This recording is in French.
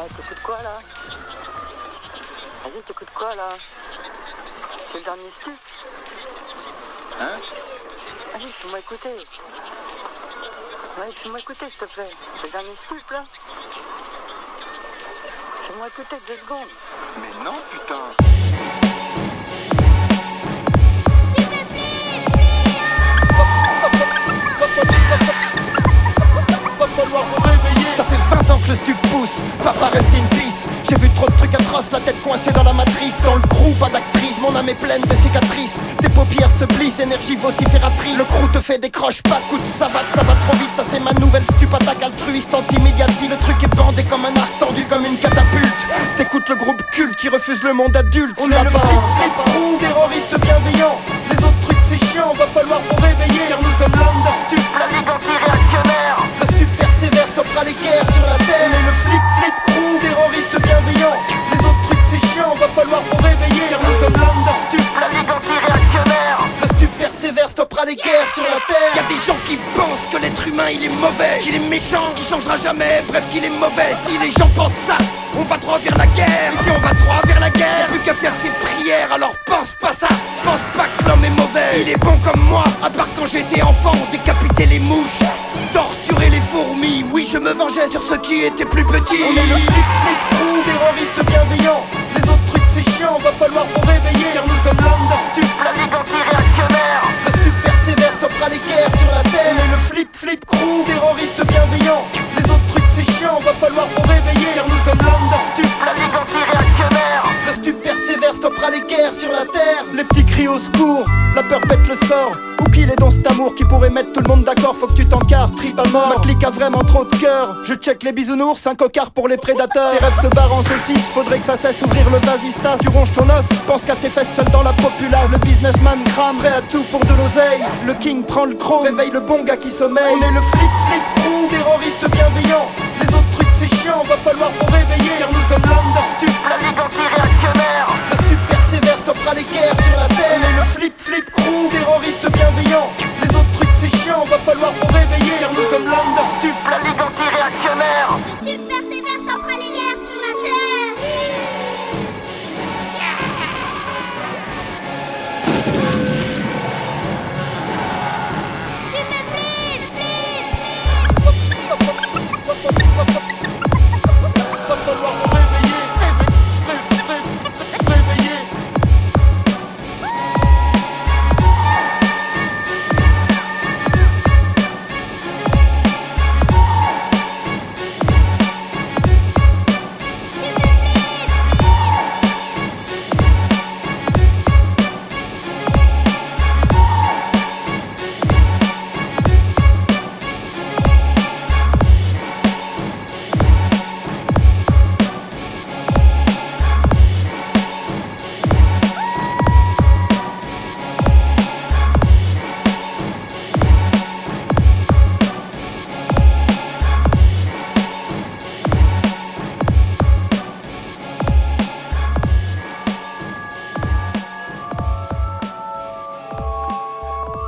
Ouais, t'écoutes quoi là? Vas-y, t'écoutes quoi là? C'est le dernier stup? Hein? Vas-y, fais-moi écouter. Ouais, fais-moi écouter s'il te plaît. C'est le dernier stup là? Fais-moi écouter 2 secondes. Mais non, putain. Va falloir vous réveiller. Ça fait 20 ans que le stup pousse, papa reste in peace. J'ai vu trop de trucs atroces, la tête coincée dans la matrice. Dans le crew, pas d'actrice, mon âme est pleine de cicatrices. Tes paupières se plissent, énergie vocifératrice. Le crew te fait des croches, pas coup de savate, ça va trop vite. Ça c'est ma nouvelle stup, attaque altruiste, anti-médiatie. Le truc est bandé comme un arc, tendu comme une catapulte. T'écoutes le groupe culte qui refuse le monde adulte. On est le flip crew, terroriste bienveillant. Les autres trucs c'est chiant, va falloir vous réveiller. Car nous sommes l'understup, la ligue anti-réactionnaire. Le stup persévère, stoppera les guerres sur la terre. On est le flip crew, terroriste bienveillant. Les autres trucs c'est chiant, va falloir vous réveiller. Car nous sommes l'understup, la ligue anti-réactionnaire. Le stup persévère, stoppera les guerres sur la terre. Y'a des gens qui pensent que l'être humain il est mauvais, qu'il est méchant, qu'il changera jamais, bref qu'il est mauvais. Si les gens pensent ça, on va droit vers la guerre. Et si on va droit vers la guerre, plus qu'à faire ses prières. Alors pense pas ça, pense pas que l'homme est mauvais. Il est bon comme moi, à part quand j'étais enfant, décapiter les mouches, torturer les fourmis. Oui, je me vengeais sur ceux qui étaient plus petits. On est le flip crew, terroriste bienveillant. Les autres trucs c'est chiant, va falloir vous réveiller. Car nous sommes l'understup, la ligue anti-réactionnaire. Le stup persévère, stoppera les guerres sur la terre. On est le flip crew, terroriste bienveillant. Les autres trucs c'est chiant, va falloir vous réveiller. Car nous sommes l'understup, la ligue anti-réactionnaire. Le stup persévère, stoppera les guerres sur la terre. Les petits cris au secours, la peur pète le score. Où qu'il est dans cet amour qui pourrait mettre tout le monde d'accord. Faut que tu t'encarres, trip à mort. Ma clique a vraiment trop de cœur. Je check les bisounours, un cocard pour les prédateurs. Tes rêves se barrent en saucisse, faudrait que ça cesse ouvrir le vasistas. Tu ronges ton os, pense qu'à tes fesses seul dans la populace. Le businessman crame, prêt à tout pour de l'oseille. Le king prend le chrome, réveille le bon gars qui sommeille. On est le flip crew, terroriste bienveillant. Les autres trucs c'est chiant, va falloir